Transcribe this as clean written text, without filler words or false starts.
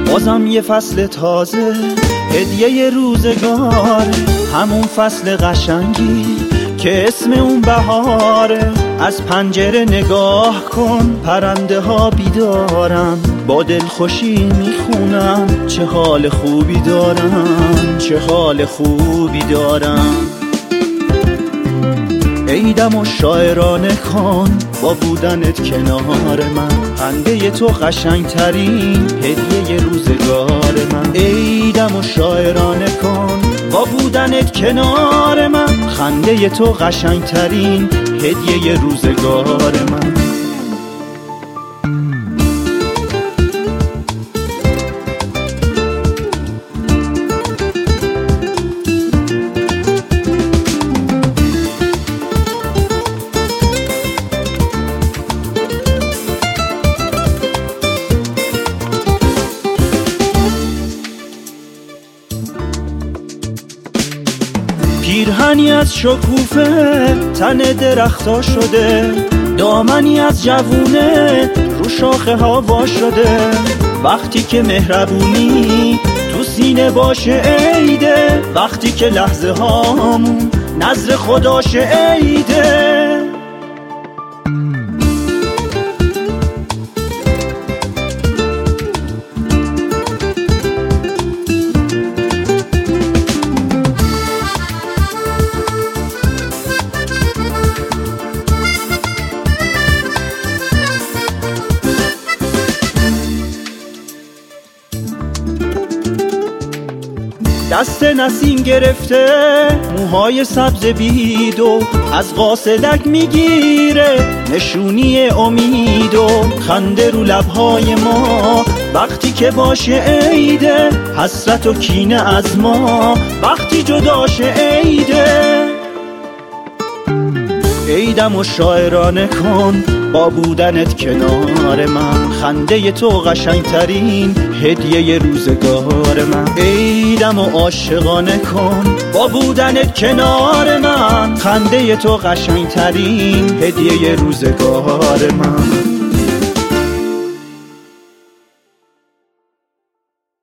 بازم یه فصل تازه، هدیه روزگار، همون فصل قشنگی که اسم اون بهاره. از پنجره نگاه کن، پرنده ها بیدارن، با دل خوشی میخونن چه حال خوبی دارن، چه حال خوبی دارن. عیدم و شاعرانه کن با بودنت کنار من، خنده تو قشنگترین هدیه روزگار من. عیدم و شاعرانه کن با بودنت کنار من، خنده تو قشنگترین هدیه روزگار من. پیرهنی از شکوفه تن درختا شده، دامنی از جوونه رو شاخه ها وا شده. وقتی که مهربونی تو سینه باشه عیده، وقتی که لحظه هامون نظر خداشه عیده. دست نسیم گرفته موهای سبز بیدو، از قاصدک میگیره نشونی امید و خنده رو لبهای ما. وقتی که باشه عیده، حسرت و کینه از ما وقتی جداشه عیده. عیدم و شاعرانه کن با بودنت کنار من، خنده تو قشنگترین هدیه روزگار من. عیدم و عاشقانه کن با بودنت کنار من، خنده تو قشنگترین هدیه روزگار من.